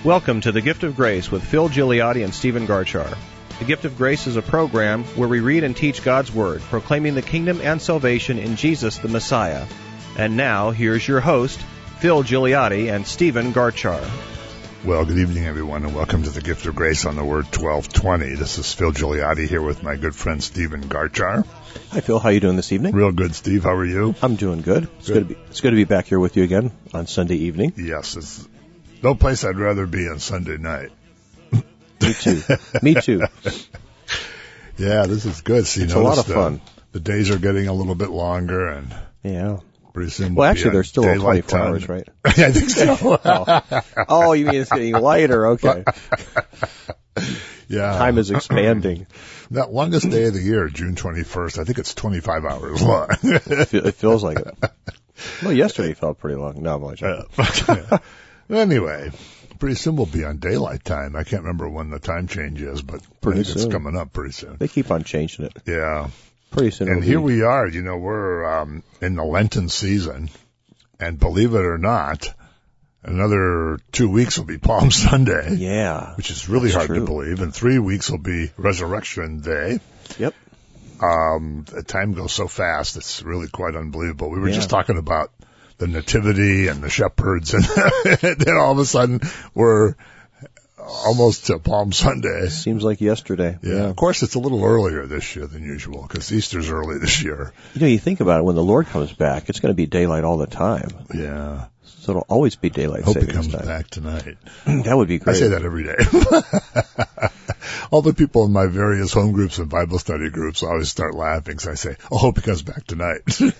Welcome to The Gift of Grace with Phil Gigliotti and Stephen Garchar. The Gift of Grace is a program where we read and teach God's Word, proclaiming the kingdom and salvation in Jesus the Messiah. And now, here's your host, Phil Gigliotti and Stephen Garchar. Well, good evening, everyone, and welcome to The Gift of Grace on the Word 1220. This is Phil Gigliotti here with my good friend Stephen Garchar. Hi, Phil. How are you doing this evening? Real good, Steve. How are you? I'm doing good. It's good to be back here with you again on Sunday evening. Yes, it's no place I'd rather be on Sunday night. Me too. Me too. Yeah, this is good. See, it's a lot of fun. The days are getting a little bit longer, and yeah, pretty soon. Well, actually, they're still 24 hours, right? I think so. Oh, you mean it's getting lighter? Okay. Yeah. Time is expanding. That longest day of the year, June 21st, I think it's 25 hours long. It feels like it. Well, yesterday felt pretty long. No, I'm only joking. Anyway, pretty soon we'll be on daylight time. I can't remember when the time change is, but pretty it's soon. Coming up pretty soon. They keep on changing it. Yeah. Pretty soon. And here we are, you know, we're in the Lenten season, and believe it or not, another 2 weeks will be Palm Sunday. Yeah. Which is really hard to believe. And 3 weeks will be Resurrection Day. Yep. The time goes so fast, it's really quite unbelievable. We were just talking about the nativity and the shepherds, and then all of a sudden we're almost to Palm Sunday. Seems like yesterday. Yeah. Of course, it's a little earlier this year than usual because Easter's early this year. You know, you think about it, when the Lord comes back, it's going to be daylight all the time. Yeah. So it'll always be daylight Hope savings he comes time. back tonight. That would be great. I say that every day. All the people in my various home groups and Bible study groups always start laughing, so I say, I hope he comes back tonight.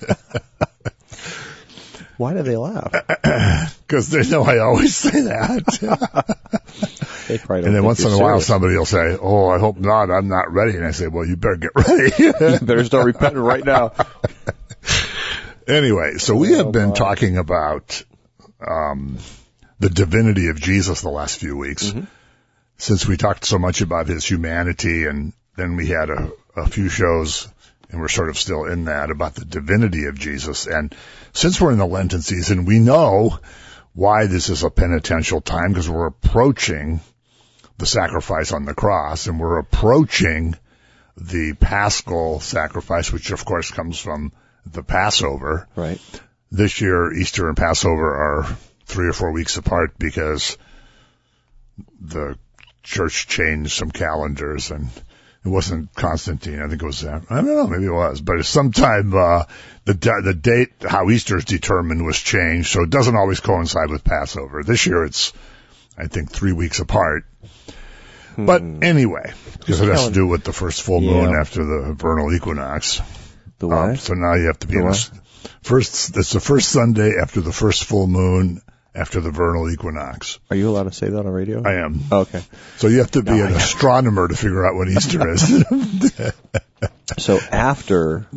Why do they laugh? Because they know I always say that. They probably don't. And then once in a while serious. somebody will say, oh, I hope not, I'm not ready. And I say, well, you better get ready. You better start repenting right now. Anyway, so we have been talking about the divinity of Jesus the last few weeks, since we talked so much about his humanity, and then we had a few shows, and we're sort of still in that, about the divinity of Jesus. And since we're in the Lenten season, we know why this is a penitential time, because we're approaching the sacrifice on the cross, and we're approaching the Paschal sacrifice, which of course comes from the Passover. Right. This year, Easter and Passover are 3 or 4 weeks apart because the church changed some calendars, and it wasn't Constantine. I think it was, I don't know, maybe it was, but sometime, the date, how Easter is determined, was changed, so it doesn't always coincide with Passover. This year it's, I think, 3 weeks apart. But anyway, because it has to do with the first full moon after the vernal equinox. The what? So now you have to be it's the first Sunday after the first full moon after the vernal equinox. Are you allowed to say that on radio? I am. Oh, okay. So you have to be an astronomer to figure out when Easter is. So after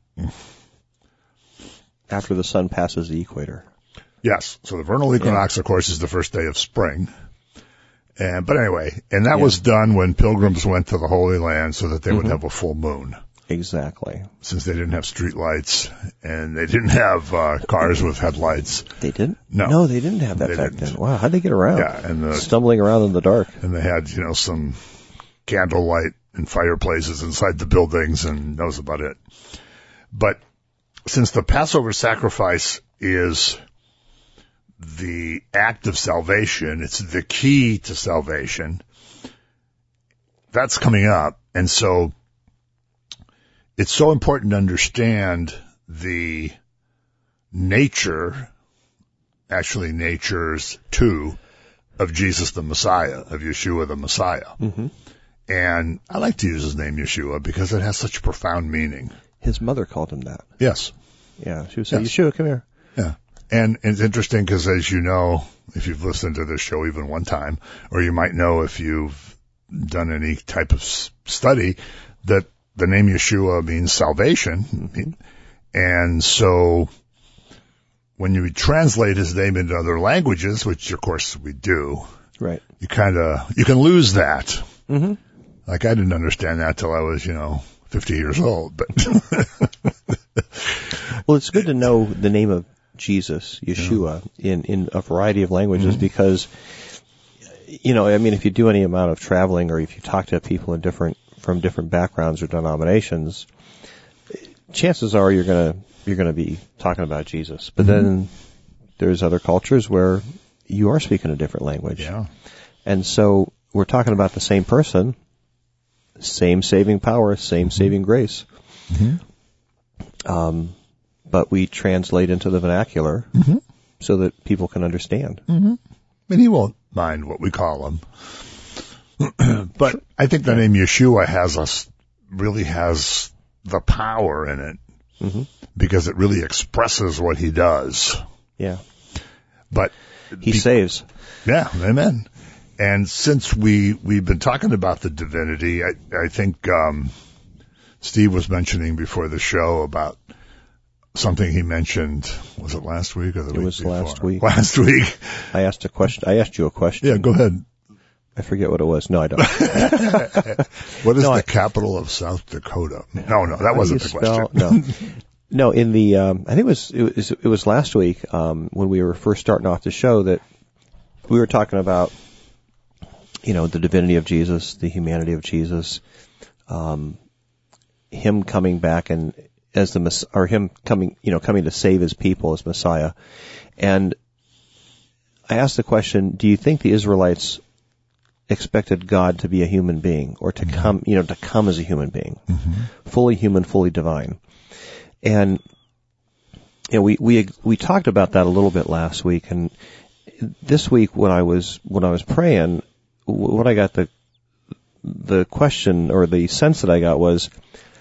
the sun passes the equator. Yes. So the vernal equinox, of course, is the first day of spring. But anyway, and that was done when pilgrims went to the Holy Land so that they would have a full moon. Exactly. Since they didn't have street lights and they didn't have cars with headlights. They didn't? No, they didn't have that back then. Wow, how'd they get around? Yeah, and stumbling around in the dark. And they had, some candlelight and fireplaces inside the buildings, and that was about it. But since the Passover sacrifice is the act of salvation, it's the key to salvation, that's coming up. And so it's so important to understand the natures too, of Jesus the Messiah, of Yeshua the Messiah. And I like to use his name Yeshua because it has such profound meaning. His mother called him that. Yes. Yeah, she would say, Yeshua, come here. Yeah. And it's interesting because, as you know, if you've listened to this show even one time, or you might know if you've done any type of study, that the name Yeshua means salvation. And so when you translate his name into other languages, which of course we do, right? You can lose that. Like I didn't understand that till I was, 50 years old, but. Well, it's good to know the name of Jesus, Yeshua, in a variety of languages, because if you do any amount of traveling or if you talk to people from different backgrounds or denominations, chances are you're gonna be talking about Jesus. But then there's other cultures where you are speaking a different language. Yeah. And so we're talking about the same person, same saving power, same saving grace. But we translate into the vernacular so that people can understand. And he won't mind what we call him. But I think the name Yeshua really has the power in it because it really expresses what he does. Yeah. But he saves. Yeah, amen. And since we've been talking about the divinity, I think Steve was mentioning before the show about something he mentioned. Was it last week or the week before? It was last week. Last week. I asked you a question. Yeah, go ahead. I forget what it was. No, I don't. What is the capital of South Dakota? No, that wasn't the question. No, in the I think it was last week when we were first starting off the show that we were talking about the divinity of Jesus, the humanity of Jesus, him coming back and as him coming to save his people as Messiah. And I asked the question, do you think the Israelites expected God to be a human being or to come as a human being, fully human, fully divine? And we talked about that a little bit last week, and this week when I was praying, what I got the question or the sense that I got was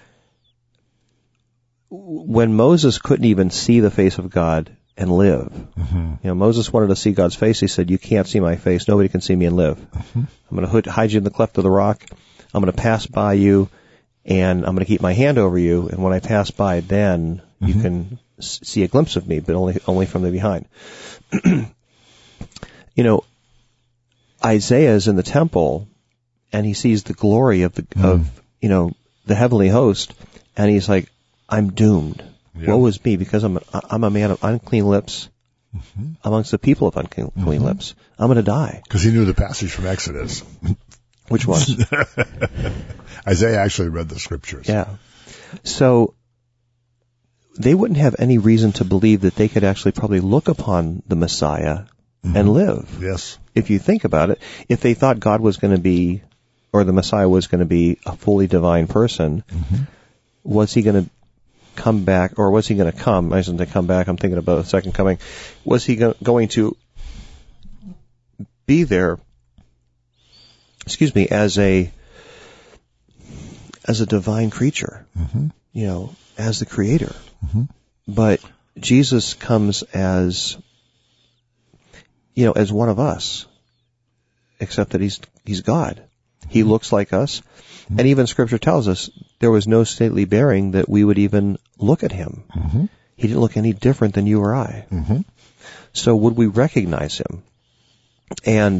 when Moses couldn't even see the face of God and live. Moses wanted to see God's face. He said, "You can't see my face. Nobody can see me and live. I'm going to hide you in the cleft of the rock. I'm going to pass by you, and I'm going to keep my hand over you. And when I pass by, then you can see a glimpse of me, but only from the behind." Isaiah is in the temple, and he sees the glory of the heavenly host, and he's like, "I'm doomed. Yeah. Woe is me, because I'm a man of unclean lips amongst the people of unclean lips. I'm going to die." Because he knew the passage from Exodus. Which was? Isaiah actually read the scriptures. Yeah. So they wouldn't have any reason to believe that they could actually probably look upon the Messiah and live. Yes. If you think about it, if they thought God was going to be, or the Messiah was going to be a fully divine person, was he going to come back, or was he going to come? I shouldn't say come back, I'm thinking about the second coming. Was he going to be there, as a divine creature, as the creator? But Jesus comes as one of us, except that he's God. He looks like us. And even Scripture tells us there was no stately bearing that we would even look at him. He didn't look any different than you or I. So would we recognize him? And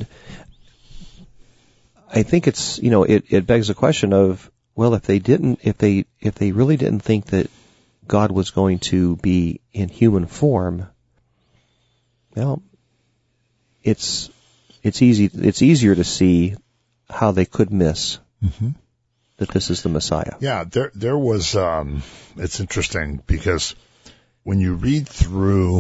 I think it's, it begs the question of, well, if they really didn't think that God was going to be in human form, well, it's easier to see how they could miss that this is the Messiah. Yeah, there was, it's interesting because when you read through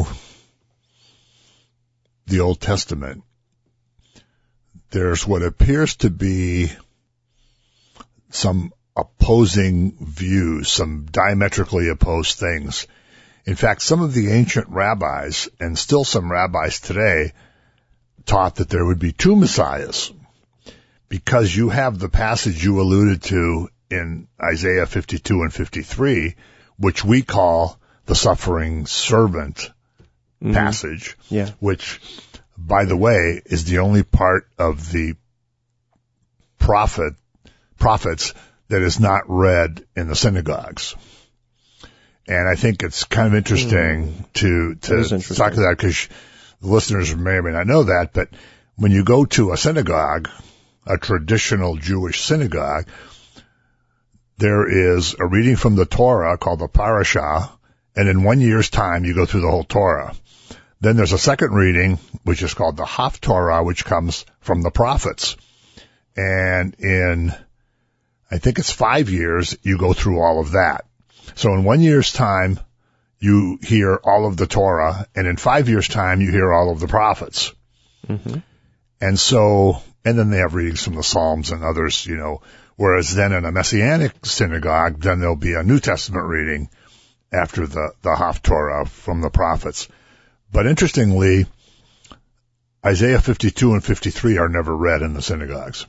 the Old Testament, there's what appears to be some opposing views, some diametrically opposed things. In fact, some of the ancient rabbis, and still some rabbis today, taught that there would be two Messiahs, because you have the passage you alluded to in Isaiah 52 and 53, which we call the suffering servant passage, which, by the way, is the only part of the prophets that is not read in the synagogues. And I think it's kind of interesting to talk to that, because the listeners may or may not know that, but when you go to a synagogue, a traditional Jewish synagogue, there is a reading from the Torah called the Parashah, and in 1 year's time you go through the whole Torah. Then there's a second reading, which is called the Haftorah, which comes from the prophets. And in, I think it's 5 years, you go through all of that. So in 1 year's time, you hear all of the Torah, and in 5 years' time, you hear all of the prophets. Mm-hmm. And so, and then they have readings from the Psalms and others, you know, whereas then in a Messianic synagogue, then there'll be a New Testament reading after the Haftorah from the prophets. But interestingly, Isaiah 52 and 53 are never read in the synagogues.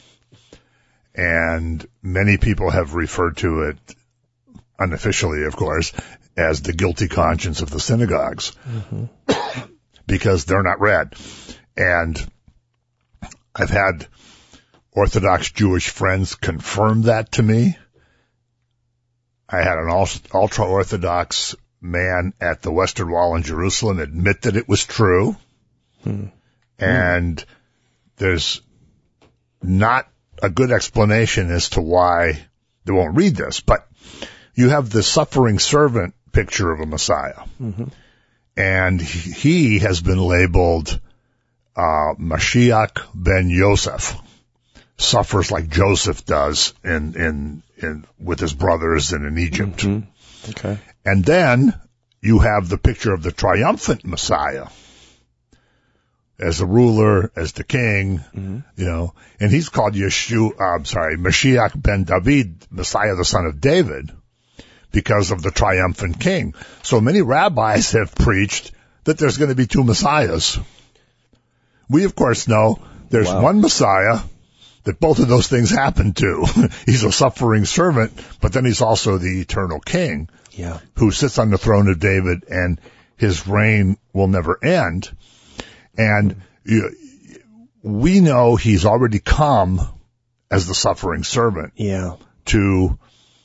And many people have referred to it, unofficially, of course, as the guilty conscience of the synagogues, because they're not read. And I've had Orthodox Jewish friends confirm that to me. I had an ultra-Orthodox man at the Western Wall in Jerusalem admit that it was true. And there's not a good explanation as to why they won't read this. But you have the suffering servant picture of a Messiah. And he has been labeled Mashiach ben Yosef, suffers like Joseph does in with his brothers and in Egypt. Okay. And then you have the picture of the triumphant Messiah as a ruler, as the king, you know, and he's called Mashiach ben David, Messiah, the son of David, because of the triumphant king. So many rabbis have preached that there's going to be two Messiahs. We, of course, know there's one Messiah that both of those things happen to. He's a suffering servant, but then he's also the eternal king who sits on the throne of David, and his reign will never end. And we know he's already come as the suffering servant to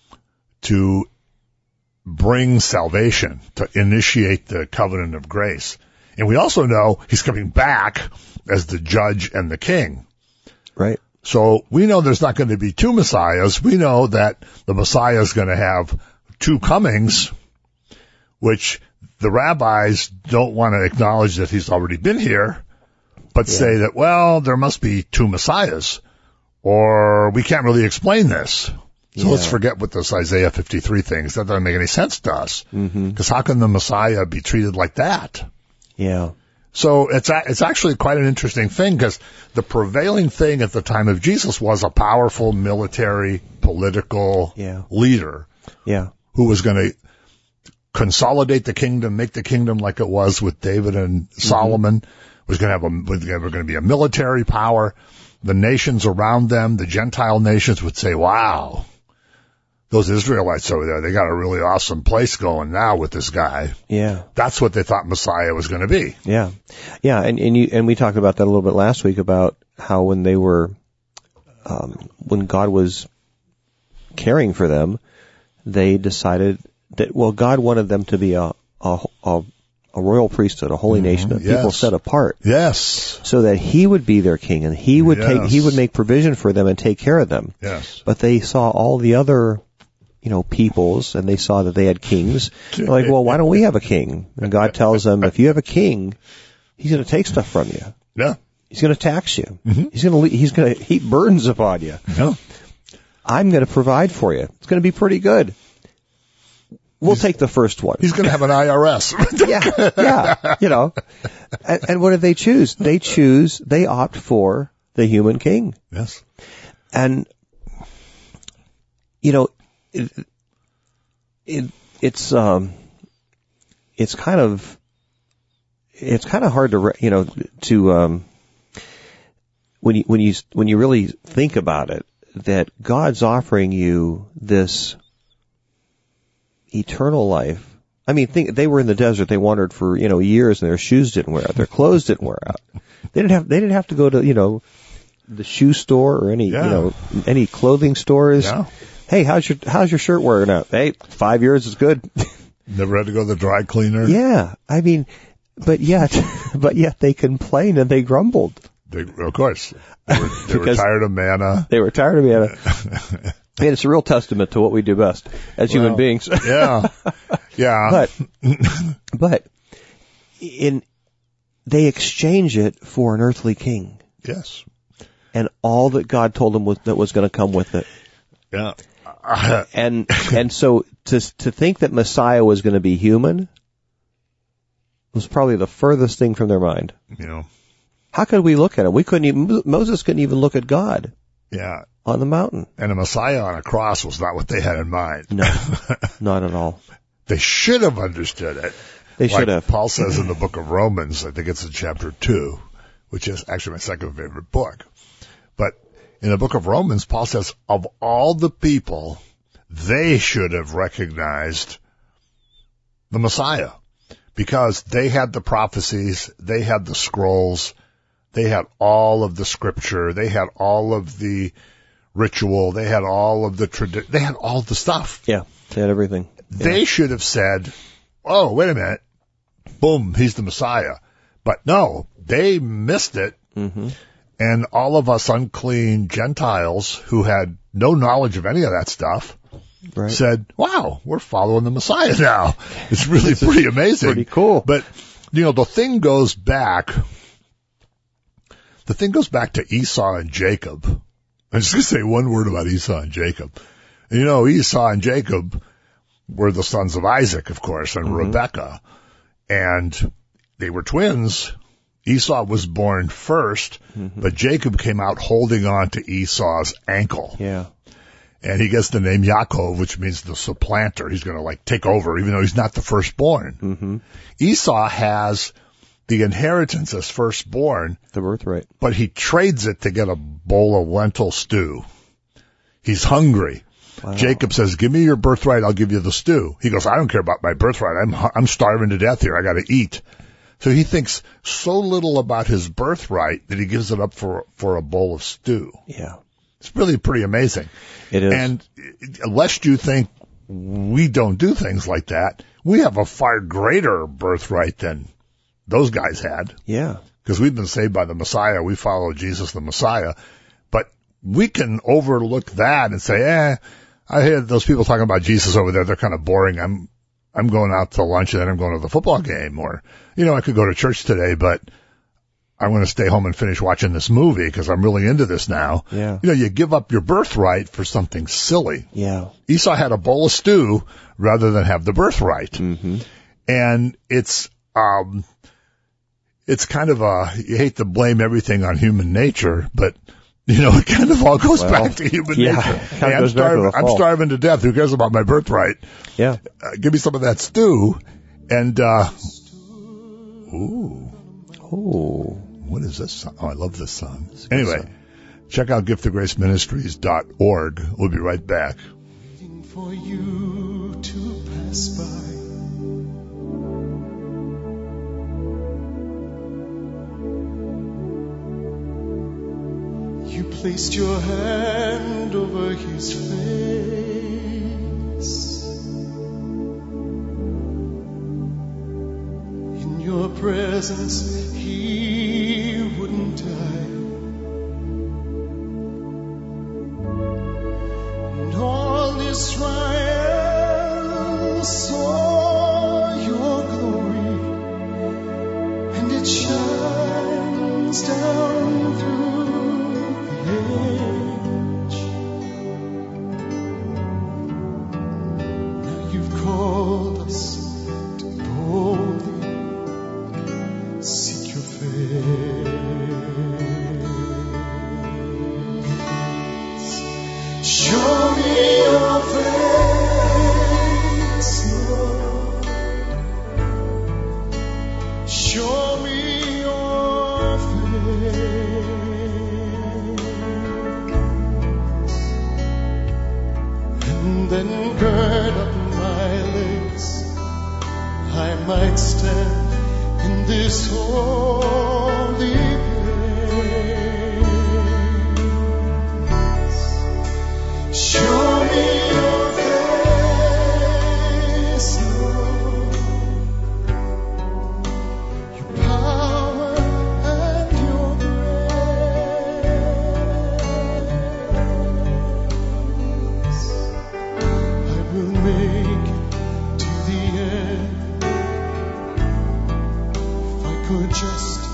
bring salvation, to initiate the covenant of grace. And we also know he's coming back as the judge and the king. Right. So we know there's not going to be two Messiahs. We know that the Messiah is going to have two comings, which the rabbis don't want to acknowledge that he's already been here, but say that, well, there must be two Messiahs, or we can't really explain this. So let's forget what this Isaiah 53 thing is. That doesn't make any sense to us. Because how can the Messiah be treated like that? Yeah. So it's actually quite an interesting thing, because the prevailing thing at the time of Jesus was a powerful military, political leader who was going to consolidate the kingdom, make the kingdom like it was with David and Solomon. Was going to be a military power. The nations around them, the Gentile nations, would say, wow, those Israelites over there, they got a really awesome place going now with this guy. Yeah. That's what they thought Messiah was going to be. Yeah. Yeah. And we talked about that a little bit last week about how when they were, when God was caring for them, they decided that, well, God wanted them to be a royal priesthood, a holy nation, a people set apart. Yes. So that he would be their king, and he would he would make provision for them and take care of them. Yes. But they saw all the other, peoples, and they saw that they had kings. They're like, well, why don't we have a king? And God tells them, if you have a king, he's going to take stuff from you. Yeah. He's going to tax you. He's going to heap burdens upon you. Yeah. I'm going to provide for you. It's going to be pretty good. We'll take the first one. He's going to have an IRS. And what do they choose? They opt for the human king. Yes. And, it's kind of hard to, when you really think about it, that God's offering you this eternal life. I mean, they were in the desert. They wandered for, years, and their shoes didn't wear out. Their clothes didn't wear out. They didn't have to go to, the shoe store or any, any clothing stores. Yeah. Hey, how's your shirt wearing out? Hey, 5 years is good. Never had to go to the dry cleaner. Yeah. I mean, but yet they complained and they grumbled. Of course. They were tired of manna. They were tired of manna. And it's a real testament to what we do best as human beings. Yeah. But in they exchange it for an earthly king. Yes. And all that God told them that was going to come with it. Yeah. And so to think that Messiah was going to be human was probably the furthest thing from their mind. How could we look at him? Moses couldn't even look at God. Yeah. On the mountain. And a Messiah on a cross was not what they had in mind. No, not at all. They should have understood it. They should have. Paul says in the book of Romans, I think it's in chapter 2, which is actually my second favorite book. But in the book of Romans, Paul says, of all the people, they should have recognized the Messiah because they had the prophecies, they had the scrolls, they had all of the scripture, they had all of the ritual, they had all of the tradition, they had all the stuff. Yeah, they had everything. They should have said, oh, wait a minute, boom, he's the Messiah. But no, they missed it. Mm-hmm. And all of us unclean Gentiles who had no knowledge of any of that stuff said, wow, we're following the Messiah now. It's really pretty amazing. Pretty cool. But, the thing goes back to Esau and Jacob. I'm just going to say one word about Esau and Jacob. Esau and Jacob were the sons of Isaac, of course, and Rebekah. And they were twins. Esau was born first, but Jacob came out holding on to Esau's ankle. Yeah. And he gets the name Yaakov, which means the supplanter. He's going to take over, even though he's not the firstborn. Mm-hmm. Esau has the inheritance as firstborn. The birthright. But he trades it to get a bowl of lentil stew. He's hungry. Wow. Jacob says, give me your birthright, I'll give you the stew. He goes, I don't care about my birthright. I'm starving to death here. I got to eat. So he thinks so little about his birthright that he gives it up for a bowl of stew. Yeah. It's really pretty amazing. It is. And lest you think we don't do things like that, we have a far greater birthright than those guys had. Yeah. Because we've been saved by the Messiah. We follow Jesus the Messiah. But we can overlook that and say, I hear those people talking about Jesus over there. They're kind of boring. I'm going out to lunch and then I'm going to the football game. Or, I could go to church today, but I'm going to stay home and finish watching this movie because I'm really into this now. Yeah. You give up your birthright for something silly. Yeah. Esau had a bowl of stew rather than have the birthright. Mm-hmm. And it's kind of you hate to blame everything on human nature, but it kind of all goes back to human nature. Hey, I'm starving to death. Who cares about my birthright? Yeah. Give me some of that stew. And, what is this song? Oh, I love this song. Anyway, check out giftofgraceministries.org. We'll be right back. Waiting for you to pass by. You placed your hand over his face. In your presence, he wouldn't die. And all Israel saw your glory, and it shines down through age. Now you've called us to boldly seek your face. Show me your face, Lord. Show me your face. And then gird up my legs, I might stand in this holy place. Show me your face, Lord, your power and your grace. I will make it to the end if I could just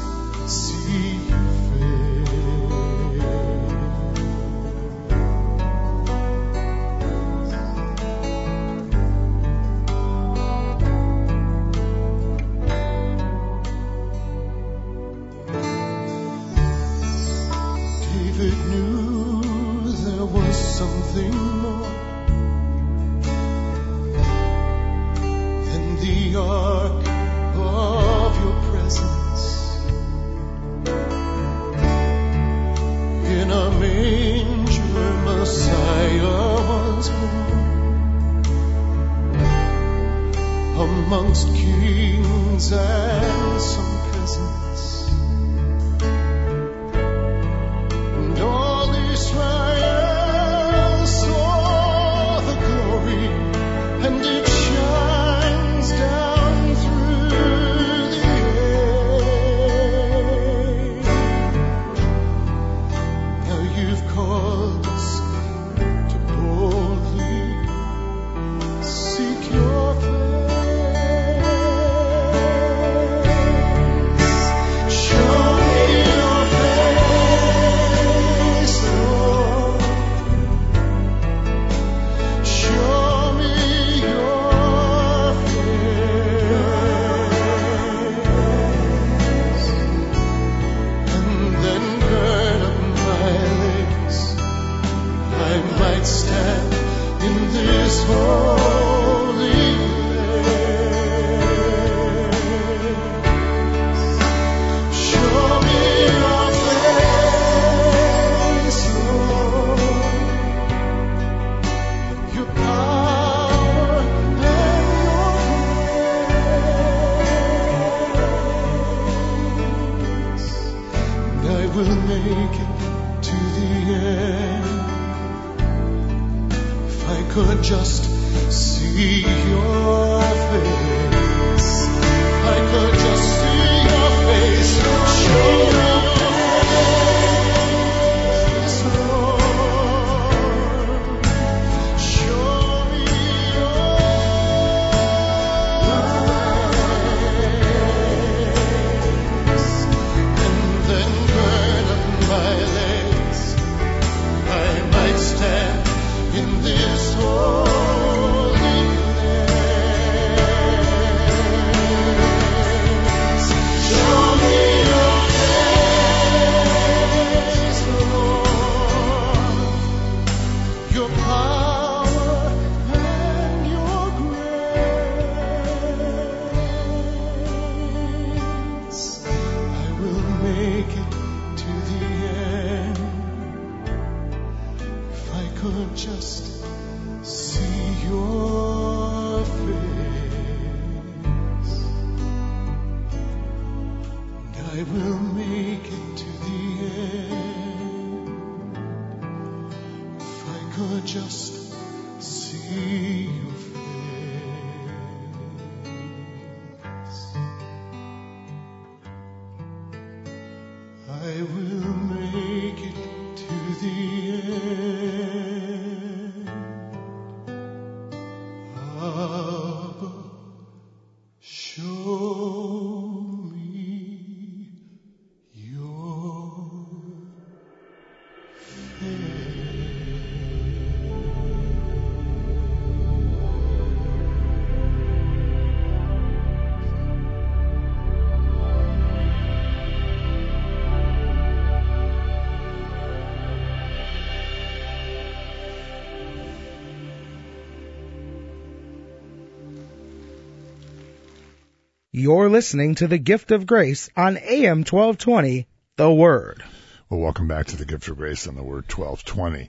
You're listening to The Gift of Grace on AM 1220, The Word. Well, welcome back to The Gift of Grace on The Word 1220.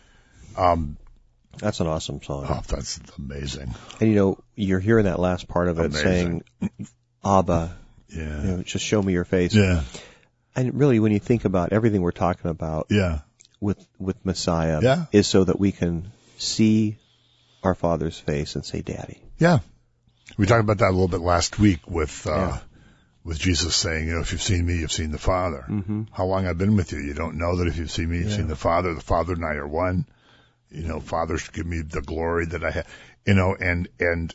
That's an awesome song. Oh, that's amazing. And you're hearing that last part of it saying, Abba, just show me your face. Yeah. And really, when you think about everything we're talking about with Messiah, is so that we can see our Father's face and say, Daddy. Yeah. We talked about that a little bit last week with Jesus saying, if you've seen me, you've seen the Father. Mm-hmm. How long I've been with you? You don't know that if you've seen me, you've seen the Father. The Father and I are one. Father should give me the glory that I have. And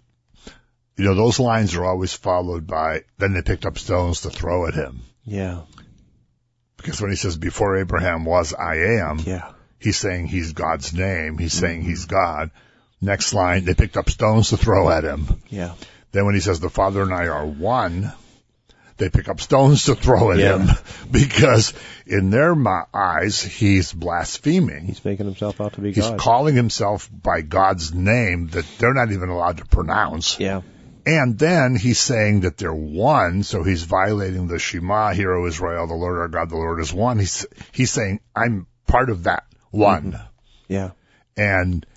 those lines are always followed by, then they picked up stones to throw at him. Yeah. Because when he says, before Abraham was, I am, Yeah. he's saying he's God's name. He's saying he's God. Next line, they picked up stones to throw at him. Yeah. Then when he says, the Father and I are one, they pick up stones to throw at him because in their eyes, he's blaspheming. He's making himself out to be He's God. calling himself by God's name that they're not even allowed to pronounce. Yeah. And then he's saying that they're one, so he's violating the Shema, Hear, O Israel, the Lord our God, the Lord is one. He's saying, I'm part of that one. Mm-hmm. Yeah. And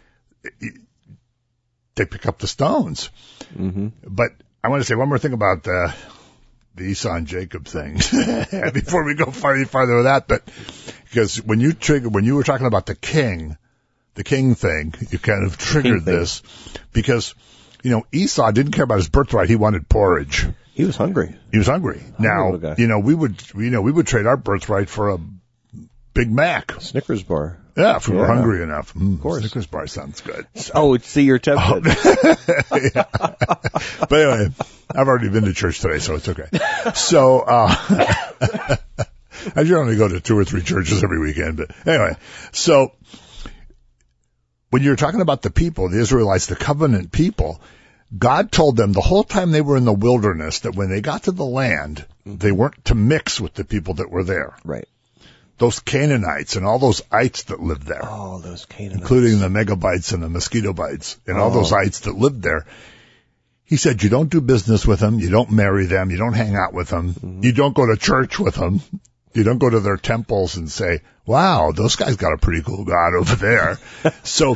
they pick up the stones. Mm-hmm. But I want to say one more thing about the Esau and Jacob thing before we go farther with that. But because when you were talking about the king thing, you kind of triggered this because, you know, Esau didn't care about his birthright. He wanted porridge. He was hungry. He was hungry. Now, little guy. we would trade our birthright for a Big Mac. Snickers bar. Yeah, if we were hungry enough. Of course. Snickers bar sounds good. Oh, see, you're tempted. But anyway, I've already been to church today, so it's okay. So, I generally go to 2 or 3 churches every weekend, but anyway, so when you're talking about the people, the Israelites, the covenant people, God told them the whole time they were in the wilderness that when they got to the land, they weren't to mix with the people that were there. Right. Those Canaanites and all those ites that lived there. Oh, those Canaanites. Including the megabites and the mosquito bites and all those ites that lived there. He said, you don't do business with them. You don't marry them. You don't hang out with them. Mm-hmm. You don't go to church with them. You don't go to their temples and say, wow, those guys got a pretty cool God over there. So,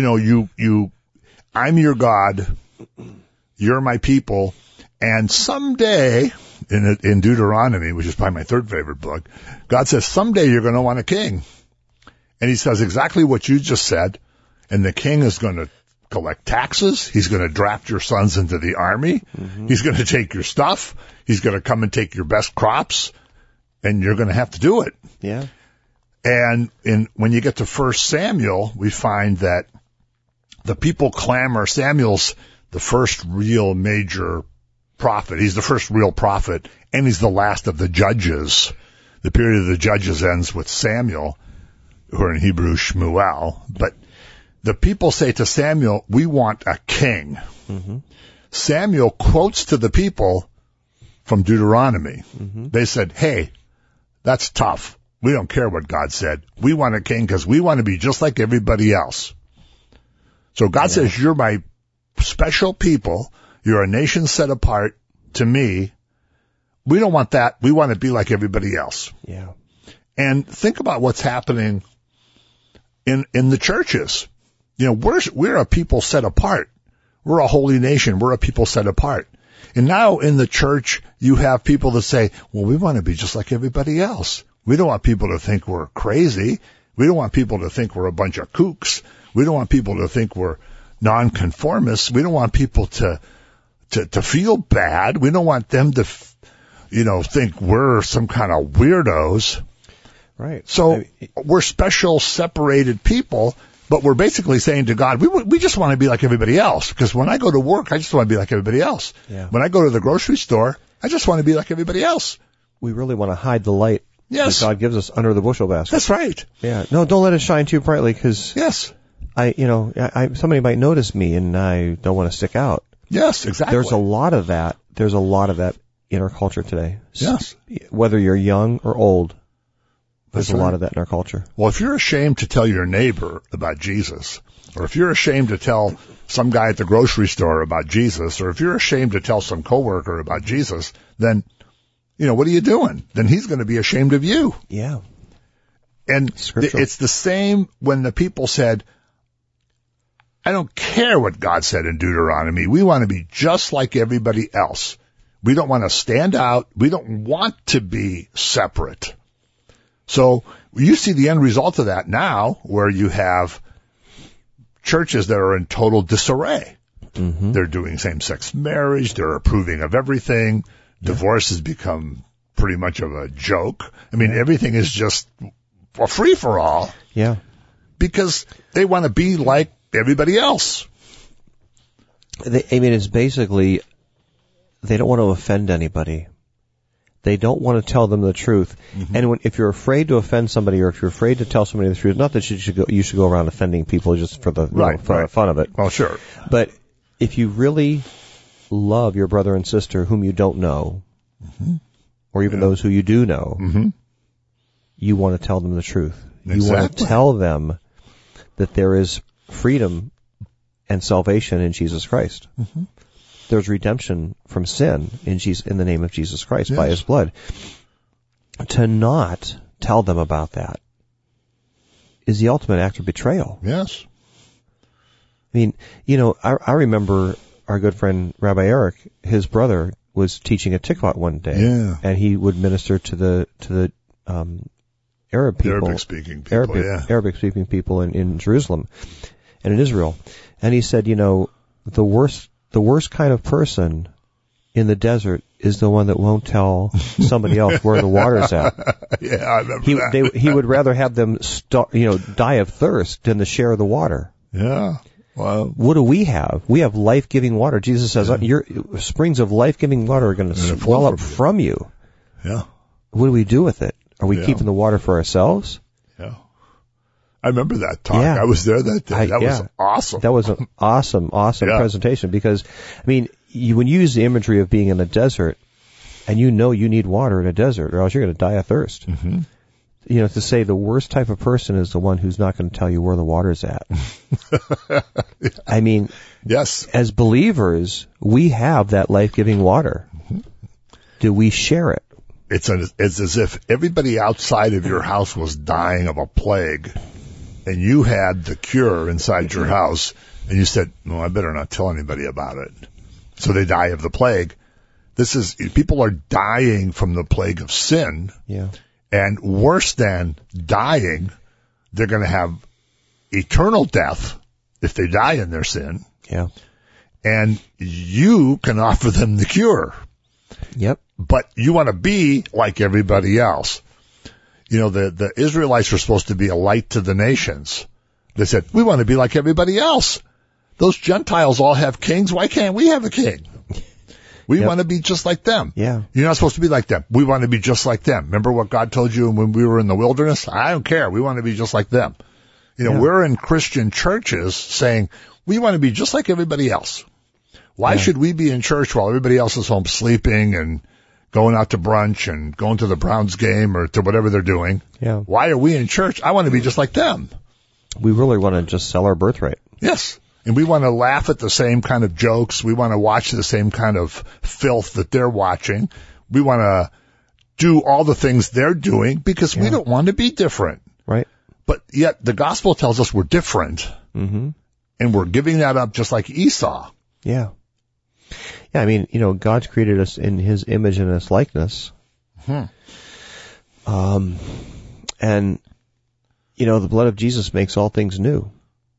I'm your God. You're my people. And someday, in Deuteronomy, which is probably my 3rd favorite book, God says, someday you're going to want a king. And he says exactly what you just said. And the king is going to collect taxes. He's going to draft your sons into the army. Mm-hmm. He's going to take your stuff. He's going to come and take your best crops. And you're going to have to do it. Yeah. And when you get to 1 Samuel, we find that the people clamor. Samuel's the first real major prophet. He's the first real prophet, and he's the last of the judges. The period of the judges ends with Samuel, who are in Hebrew Shmuel. But the people say to Samuel, we want a king. Mm-hmm. Samuel quotes to the people from Deuteronomy. Mm-hmm. They said, hey, that's tough. We don't care what God said. We want a king because we want to be just like everybody else. So God says, you're my special people. You're a nation set apart to me. We don't want that. We want to be like everybody else. Yeah. And think about what's happening in the churches. We're a people set apart. We're a holy nation. We're a people set apart. And now in the church, you have people that say, well, we want to be just like everybody else. We don't want people to think we're crazy. We don't want people to think we're a bunch of kooks. We don't want people to think we're nonconformists. We don't want people to feel bad. We don't want them to, think we're some kind of weirdos. Right. So we're special, separated people, but we're basically saying to God, we just want to be like everybody else. Because when I go to work, I just want to be like everybody else. Yeah. When I go to the grocery store, I just want to be like everybody else. We really want to hide the light that God gives us under the bushel basket. That's right. Yeah. No, don't let it shine too brightly because somebody might notice me and I don't want to stick out. Yes, exactly. There's a lot of that. There's a lot of that in our culture today. Yes. Whether you're young or old, there's a lot of that in our culture. Well, if you're ashamed to tell your neighbor about Jesus, or if you're ashamed to tell some guy at the grocery store about Jesus, or if you're ashamed to tell some coworker about Jesus, then, what are you doing? Then he's going to be ashamed of you. Yeah. And it's the same when the people said, I don't care what God said in Deuteronomy. We want to be just like everybody else. We don't want to stand out. We don't want to be separate. So you see the end result of that now, where you have churches that are in total disarray. Mm-hmm. They're doing same-sex marriage. They're approving of everything. Yeah. Divorce has become pretty much of a joke. I mean, everything is just a free-for-all. Yeah. Because they want to be like everybody else. It's basically, they don't want to offend anybody. They don't want to tell them the truth. And if you're afraid to offend somebody, or if you're afraid to tell somebody the truth, not that you should go around offending people just for the fun of it. Well, sure. But if you really love your brother and sister whom you don't know, or even those who you do know, you want to tell them the truth. Exactly. You want to tell them that there is freedom and salvation in Jesus Christ. There's redemption from sin in the name of Jesus Christ by His blood. To not tell them about that is the ultimate act of betrayal. Yes. I mean, I remember our good friend Rabbi Eric, his brother, was teaching at Tikvat one day, and he would minister to the Arab people, Arabic-speaking people in Jerusalem and in Israel. And he said, the worst kind of person in the desert is the one that won't tell somebody else where the water's at. Yeah, I remember that. He would rather have them die of thirst than to share the water. Yeah. Wow. What do we have? We have life-giving water. Jesus says, your springs of life-giving water are going to swell up from you. Yeah. What do we do with it? Are we keeping the water for ourselves? Yeah. I remember that talk. Yeah. I was there that day. That was awesome. That was an awesome presentation, because, when you use the imagery of being in a desert, and you need water in a desert, or else you're going to die of thirst. To say the worst type of person is the one who's not going to tell you where the water's at. Yes. As believers, we have that life-giving water. Do we share it? It's as if everybody outside of your house was dying of a plague, and you had the cure inside your house, and you said, "No, I better not tell anybody about it." So they die of the plague. People are dying from the plague of sin. Yeah. And worse than dying, they're going to have eternal death if they die in their sin. Yeah. And you can offer them the cure. Yep. But you want to be like everybody else. The Israelites were supposed to be a light to the nations. They said, we want to be like everybody else. Those Gentiles all have kings. Why can't we have a king? We want to be just like them. Yeah. You're not supposed to be like them. We want to be just like them. Remember what God told you when we were in the wilderness? I don't care. We want to be just like them. We're in Christian churches saying, we want to be just like everybody else. Why should we be in church while everybody else is home sleeping and going out to brunch and going to the Browns game or to whatever they're doing? Yeah. Why are we in church? I want to be just like them. We really want to just sell our birthright. Yes. And we want to laugh at the same kind of jokes. We want to watch the same kind of filth that they're watching. We want to do all the things they're doing because we don't want to be different. Right. But yet the gospel tells us we're different. And we're giving that up just like Esau. Yeah. Yeah, God's created us in His image and His likeness. And, the blood of Jesus makes all things new.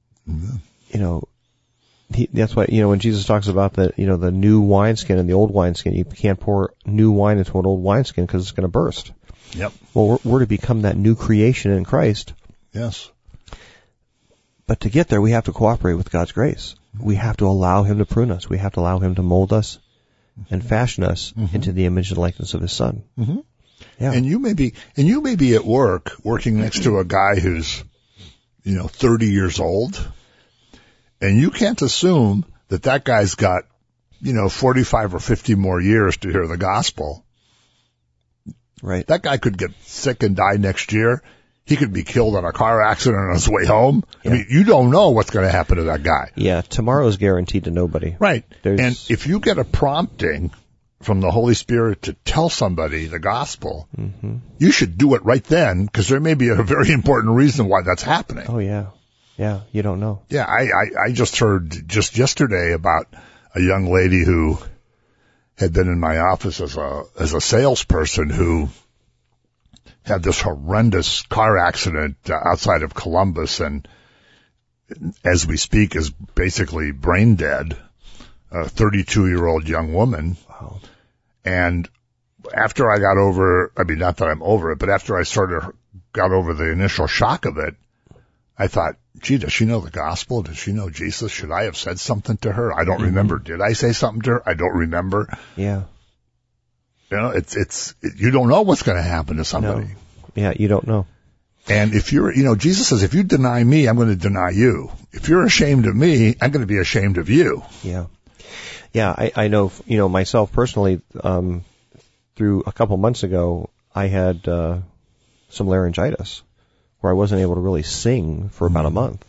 That's why, when Jesus talks about the new wineskin and the old wineskin, you can't pour new wine into an old wineskin because it's going to burst. Yep. Well, we're to become that new creation in Christ. Yes. But to get there, we have to cooperate with God's grace. We have to allow Him to prune us. We have to allow Him to mold us and fashion us into the image and likeness of His Son. Yeah. And you may be at work, working next to a guy who's, 30 years old. And you can't assume that guy's got, 45 or 50 more years to hear the gospel. Right. That guy could get sick and die next year. He could be killed in a car accident on his way home. Yeah. You don't know what's going to happen to that guy. Yeah, tomorrow's guaranteed to nobody. Right. And if you get a prompting from the Holy Spirit to tell somebody the gospel, you should do it right then, because there may be a very important reason why that's happening. Oh, yeah. Yeah, you don't know. Yeah, I just heard just yesterday about a young lady who had been in my office as a salesperson who had this horrendous car accident outside of Columbus, and as we speak is basically brain dead, a 32-year-old young woman. Wow. And after I got over, not that I'm over it, but after I got over the initial shock of it, I thought, gee, does she know the gospel? Does she know Jesus? Should I have said something to her? I don't remember. Did I say something to her? I don't remember. Yeah. You don't know what's going to happen to somebody. No. Yeah, you don't know. And if Jesus says, if you deny me, I'm going to deny you. If you're ashamed of me, I'm going to be ashamed of you. Yeah. Yeah, I know, myself personally, through a couple months ago, I had, some laryngitis where I wasn't able to really sing for about a month.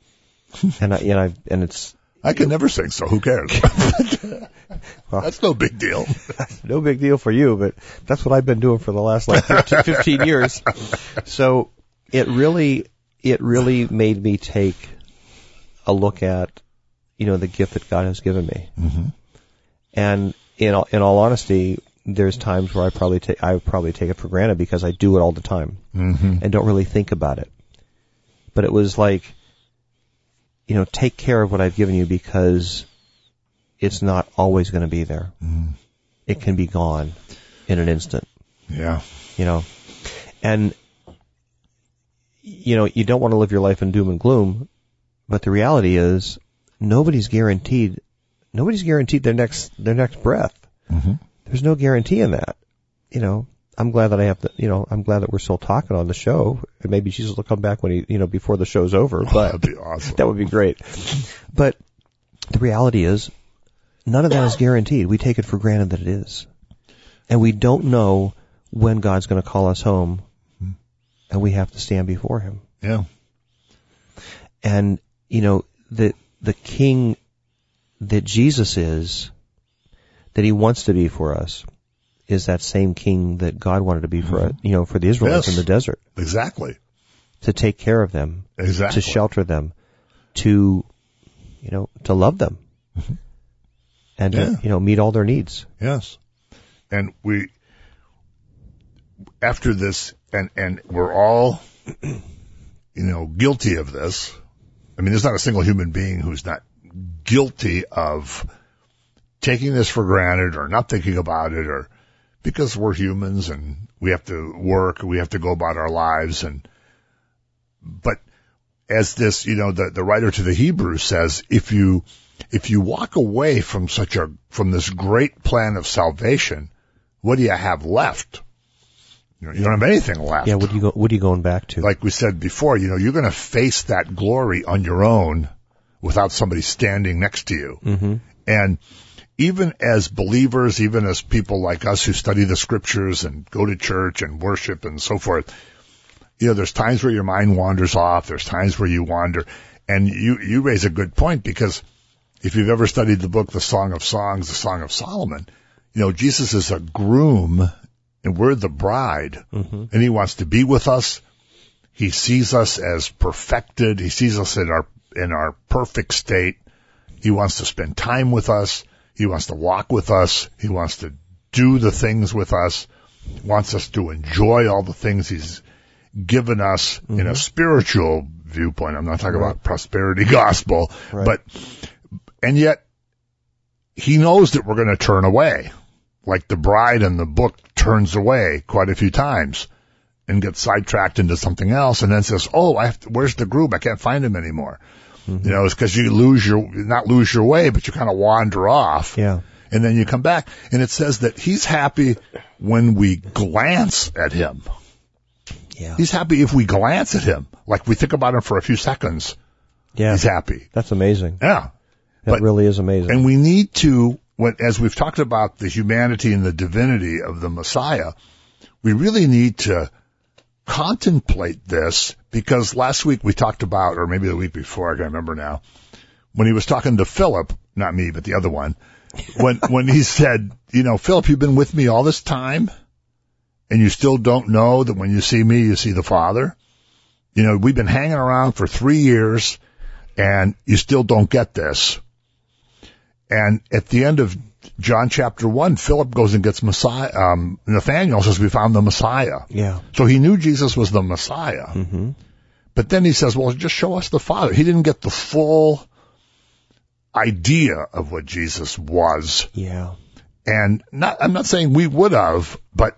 I can never sing, so who cares? Well, that's no big deal. No big deal for you, but that's what I've been doing for the last 15 years. So it really made me take a look at, the gift that God has given me. Mm-hmm. And in all honesty, there's times where I probably take it for granted because I do it all the time and don't really think about it. But it was like, take care of what I've given you because it's not always going to be there. Mm. It can be gone in an instant. Yeah. And, you don't want to live your life in doom and gloom, but the reality is nobody's guaranteed their next breath. Mm-hmm. There's no guarantee in that. I'm glad that I'm glad that we're still talking on the show, and maybe Jesus will come back when before the show's over, but that'd be awesome. That would be great. But the reality is none of that is guaranteed. We take it for granted that it is. And we don't know when God's going to call us home, and we have to stand before him. Yeah. And, the king that Jesus is, that he wants to be for us, is that same king that God wanted to be for, for the Israelites in the desert. Exactly. To take care of them. Exactly. To shelter them. To love them. Mm-hmm. And to, meet all their needs. Yes. And after this, and we're all, guilty of this. I mean, there's not a single human being who's not guilty of taking this for granted or not thinking about it, or because we're humans and we have to work, we have to go about our lives. But as this, the writer to the Hebrews says, if you walk away from this great plan of salvation, what do you have left? You don't have anything left. Yeah, what are you going back to? Like we said before, you're going to face that glory on your own without somebody standing next to you. Mm-hmm. And even as believers, even as people like us who study the scriptures and go to church and worship and so forth, there's times where your mind wanders off. There's times where you wander. And you raise a good point, because if you've ever studied the book, The Song of Songs, The Song of Solomon, Jesus is a groom and we're the bride, and he wants to be with us. He sees us as perfected. He sees us in our perfect state. He wants to spend time with us. He wants to walk with us. He wants to do the things with us. He wants us to enjoy all the things he's given us in a spiritual viewpoint. I'm not talking about prosperity gospel, and yet he knows that we're going to turn away. Like the bride in the book turns away quite a few times and gets sidetracked into something else, and then says, where's the groom? I can't find him anymore. Mm-hmm. It's because you not lose your way, but you kind of wander off. Yeah. And then you come back, and it says that he's happy when we glance at him. Yeah. He's happy if we glance at him. Like we think about him for a few seconds. Yeah. He's happy. That's amazing. Yeah. That really is amazing. And we need to, as we've talked about the humanity and the divinity of the Messiah, we really need to contemplate this, because last week we talked about, or maybe the week before, I can't remember now, when he was talking to Philip, not me, but the other one, when he said, Philip, you've been with me all this time, and you still don't know that when you see me, you see the Father? We've been hanging around for 3 years, and you still don't get this. And at the end of John chapter 1, Philip goes and gets Messiah. Nathanael says, we found the Messiah. Yeah. So he knew Jesus was the Messiah. Mm-hmm. But then he says, well, just show us the Father. He didn't get the full idea of what Jesus was. Yeah. And I'm not saying we would have, but,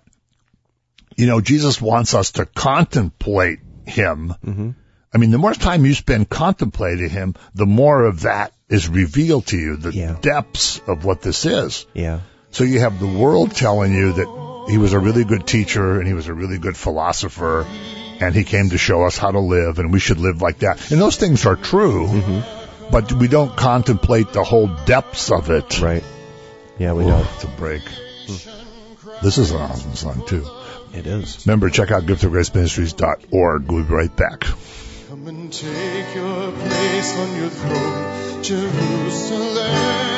Jesus wants us to contemplate him. Mm-hmm. I mean, the more time you spend contemplating him, the more of that is revealed to you, the depths of what this is. Yeah. So you have the world telling you that he was a really good teacher and he was a really good philosopher and he came to show us how to live and we should live like that. And those things are true, but we don't contemplate the whole depths of it. Right. Yeah, we don't. It's a break. This is an awesome song, too. It is. Remember, check out giftofgraceministries.org. We'll be right back. Come and take your place on your throne, Jerusalem.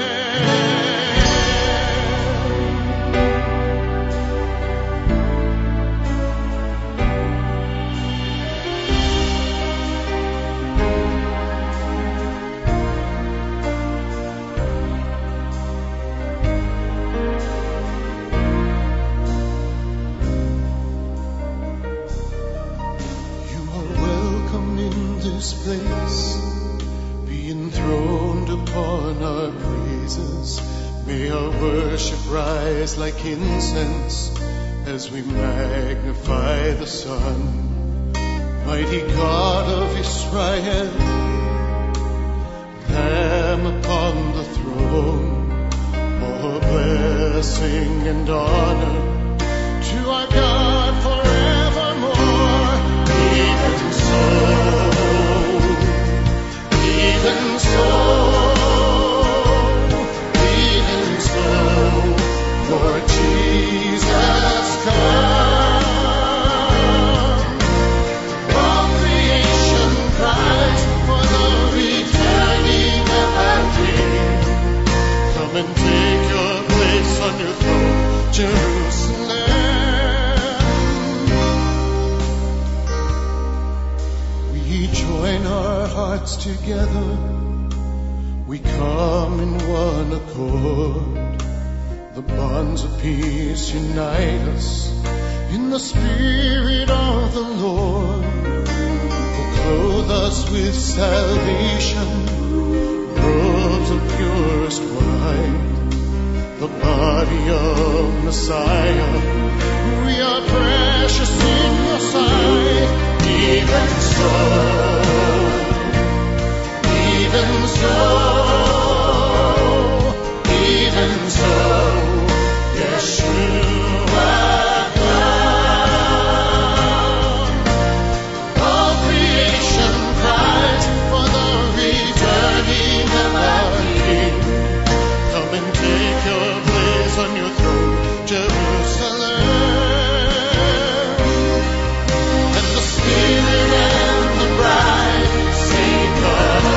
Place, be enthroned upon our praises. May our worship rise like incense as we magnify the Son. Mighty God of Israel, Lamb upon the throne, all blessing and honor to our God forevermore. Even so, even so, Lord Jesus, come. All creation cries for the returning of our King. Come and take your place on your throne, Jerusalem. We join our hearts together, we come in one accord. The bonds of peace unite us in the Spirit of the Lord. Who clothe us with salvation, robes of purest white, the body of Messiah. We are precious in your sight. Even so, Yeshua come. All creation cries for the returning of our King. Come and take your place on your throne, Jerusalem. And the Spirit and the bride say, come.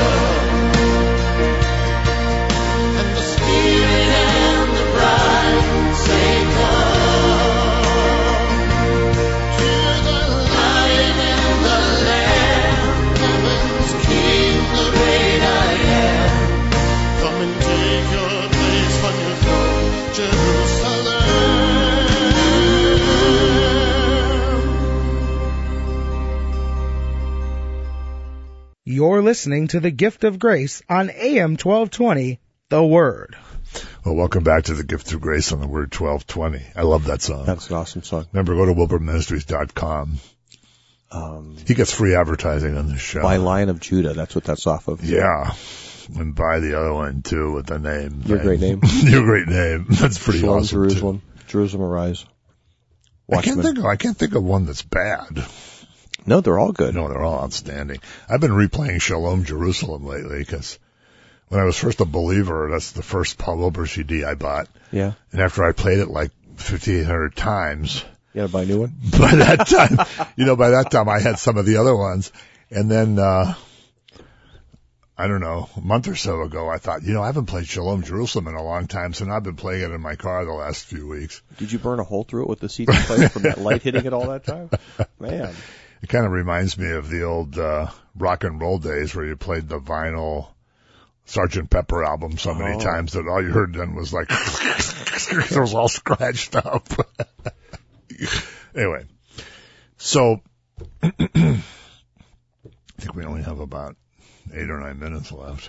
You're listening to the Gift of Grace on AM 1220, The Word. Well, welcome back to the Gift of Grace on the Word 1220. I love that song. That's an awesome song. Remember, go to WilburMinistries.com. He gets free advertising on this show. By Lion of Judah, that's what that's off of. Yeah. And buy the other one, too, with the name. Your great name. Your great name. That's pretty Shalom, awesome, Jerusalem. too. Jerusalem arise. I can't think of one that's bad. No, they're all good. No, they're all outstanding. I've been replaying Shalom Jerusalem lately because when I was first a believer, that's the first Paul Wilbur CD I bought. Yeah. And after I played it like 5,800 times. You gotta buy a new one? By that time I had some of the other ones. And then, I don't know, a month or so ago, I thought, I haven't played Shalom Jerusalem in a long time, so now I've been playing it in my car the last few weeks. Did you burn a hole through it with the CD player from that light hitting it all that time? Man. It kind of reminds me of the old rock and roll days where you played the vinyl Sgt. Pepper album so many times that all you heard then was like, it was all scratched up. Anyway, so I think we only have about 8 or 9 minutes left.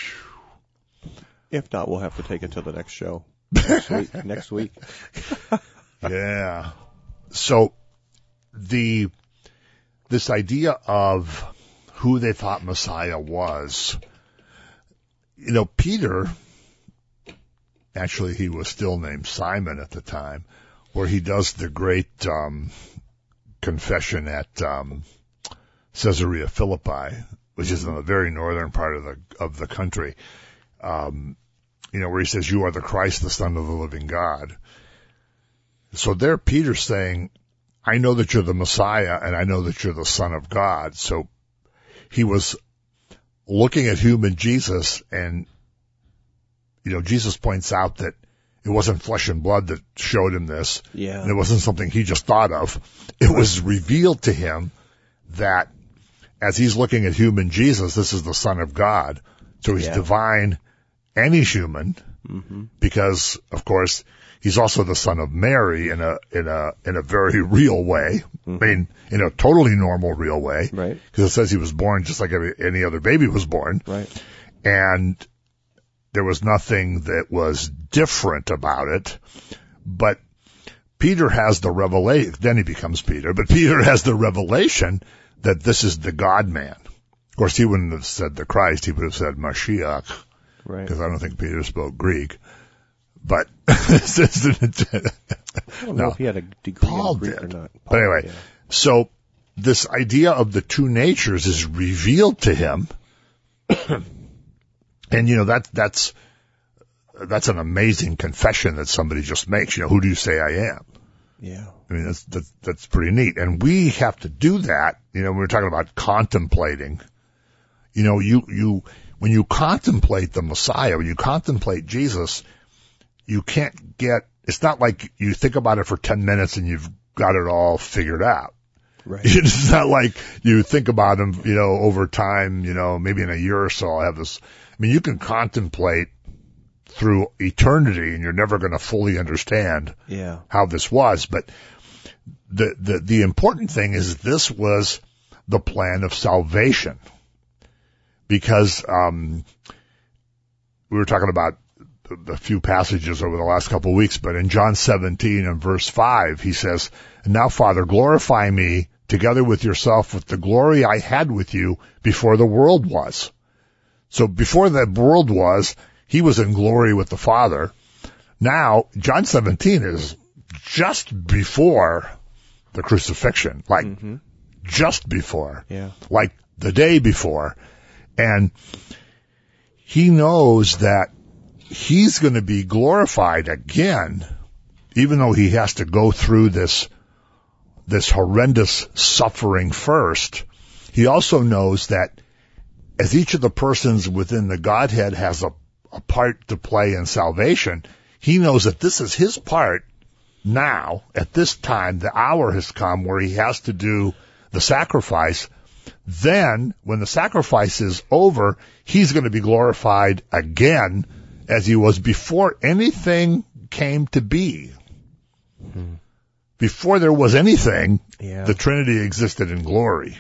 If not, we'll have to take it to the next show. Next week. Yeah. So this idea of who they thought Messiah was, Peter actually he was still named Simon at the time, where he does the great confession at Caesarea Philippi, which is in the very northern part of the country. Where he says, "You are the Christ, the Son of the living God." So there Peter's saying, I know that you're the Messiah, and I know that you're the Son of God. So he was looking at human Jesus, and, Jesus points out that it wasn't flesh and blood that showed him this. Yeah. And it wasn't something he just thought of. It was revealed to him that as he's looking at human Jesus, this is the Son of God. So he's divine and he's human, because, of course, he's also the son of Mary in a very real way. I mean, in a totally normal, real way. Right. Because it says he was born just like any other baby was born. Right. And there was nothing that was different about it. But Peter has the revelation, then he becomes Peter, but Peter has the revelation that this is the God-man. Of course, he wouldn't have said the Christ, he would have said Mashiach. Right. Because I don't think Peter spoke Greek. But I don't know if he had a degree Paul in Greek did. or not. But anyway, so this idea of the two natures is revealed to him. And, that's an amazing confession that somebody just makes. Who do you say I am? Yeah. I mean, that's pretty neat. And we have to do that, when we're talking about contemplating. When you contemplate the Messiah, when you contemplate Jesus, you can't it's not like you think about it for 10 minutes and you've got it all figured out. Right. It's not like you think about him, over time, maybe in a year or so I'll have this. I mean, you can contemplate through eternity and you're never going to fully understand how this was. But the important thing is this was the plan of salvation. Because we were talking about a few passages over the last couple of weeks, but in John 17 and verse 5, he says, "And now, Father, glorify me together with yourself with the glory I had with you before the world was." So before the world was, he was in glory with the Father. Now, John 17 is just before the crucifixion, like just before, like the day before. And he knows that he's going to be glorified again, even though he has to go through this horrendous suffering first. He also knows that as each of the persons within the Godhead has a part to play in salvation, he knows that this is his part now. At this time, the hour has come where he has to do the sacrifice. Then, when the sacrifice is over, he's going to be glorified again as he was before anything came to be. Before there was anything, the Trinity existed in glory.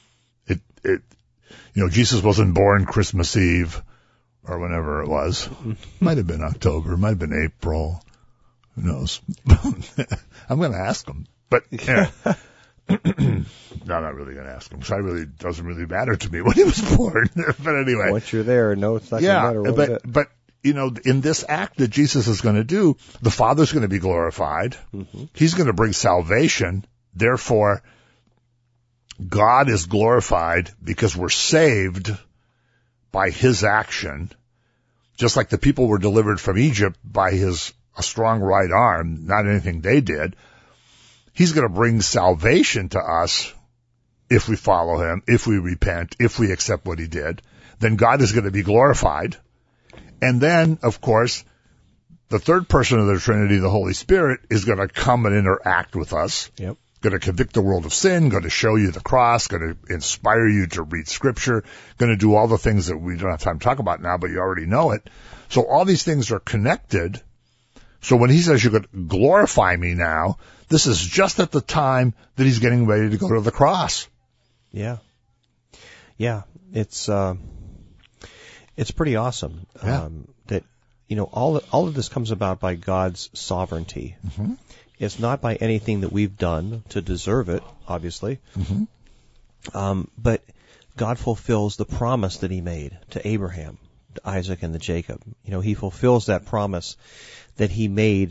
Jesus wasn't born Christmas Eve or whenever it was. Might have been October, might have been April. Who knows? I'm going to ask him. But, no, I'm not really going to ask him, because it doesn't really matter to me when he was born. But anyway. Once you're there, no, it's not going to matter. But, in this act that Jesus is going to do, the Father's going to be glorified. He's going to bring salvation. Therefore, God is glorified because we're saved by his action. Just like the people were delivered from Egypt by a strong right arm, not anything they did. He's going to bring salvation to us if we follow him, if we repent, if we accept what he did. Then God is going to be glorified. And then, of course, the third person of the Trinity, the Holy Spirit, is going to come and interact with us. Yep. Going to convict the world of sin, going to show you the cross, going to inspire you to read Scripture, going to do all the things that we don't have time to talk about now, but you already know it. So all these things are connected. So when he says you're going to glorify me now, this is just at the time that he's getting ready to go to the cross. Yeah. Yeah. It's pretty awesome. That, all of this comes about by God's sovereignty. It's not by anything that we've done to deserve it, obviously. But God fulfills the promise that he made to Abraham Isaac and the Jacob. He fulfills that promise that he made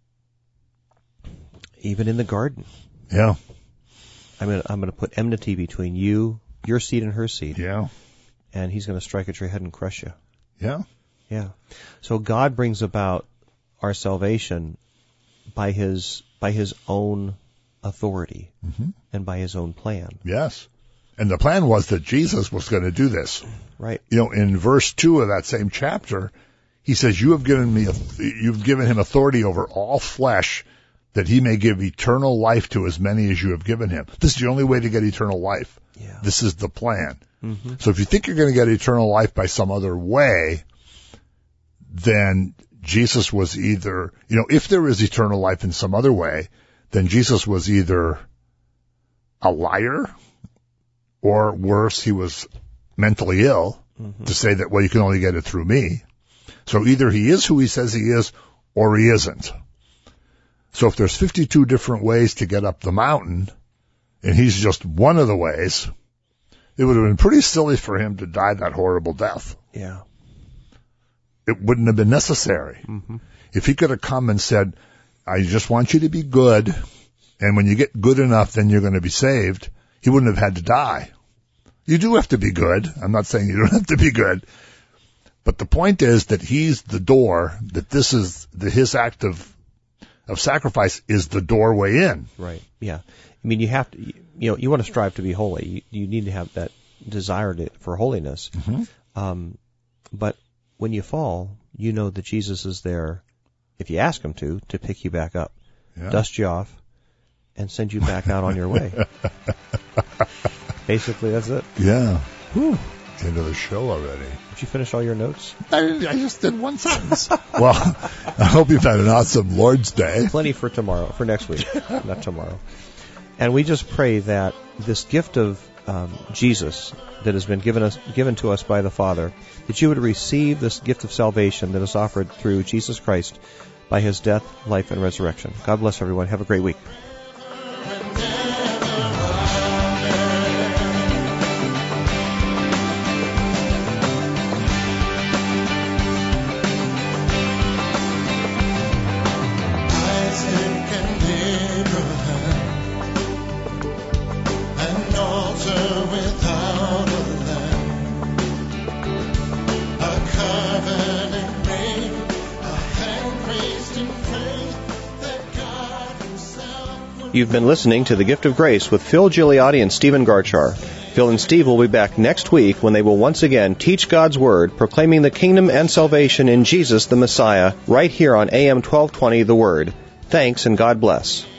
even in the garden. Yeah. I'm going to put enmity between you, your seed and her seed. Yeah. And he's going to strike at your head and crush you. Yeah. Yeah. So God brings about our salvation by his own authority and by his own plan. Yes. And the plan was that Jesus was going to do this. Right. In verse 2 of that same chapter, he says, you've given him authority over all flesh, that he may give eternal life to as many as you have given him. This is the only way to get eternal life. Yeah. This is the plan. So if you think you're going to get eternal life by some other way, then Jesus was either, if there is eternal life in some other way, then Jesus was either a liar, or worse, he was mentally ill to say that, well, you can only get it through me. So either he is who he says he is, or he isn't. So if there's 52 different ways to get up the mountain, and he's just one of the ways, it would have been pretty silly for him to die that horrible death. Yeah. It wouldn't have been necessary. If he could have come and said, I just want you to be good, and when you get good enough, then you're going to be saved, he wouldn't have had to die. You do have to be good. I'm not saying you don't have to be good. But the point is that he's the door, that this is his act of sacrifice is the doorway in. Right. Yeah. I mean, you have to, you want to strive to be holy. You need to have that desire for holiness. But when you fall, you know that Jesus is there, if you ask him to pick you back up, dust you off, and send you back out on your way. Basically, that's it. Yeah. Whew. End of the show already. Did you finish all your notes? I just did one sentence. Well, I hope you've had an awesome Lord's Day. Plenty for tomorrow, for next week, not tomorrow. And we just pray that this gift of Jesus that has been given to us by the Father, that you would receive this gift of salvation that is offered through Jesus Christ by his death, life, and resurrection. God bless everyone. Have a great week. You've been listening to The Gift of Grace with Phil Gigliotti and Stephen Garchar. Phil and Steve will be back next week when they will once again teach God's Word, proclaiming the kingdom and salvation in Jesus the Messiah, right here on AM 1220 The Word. Thanks and God bless.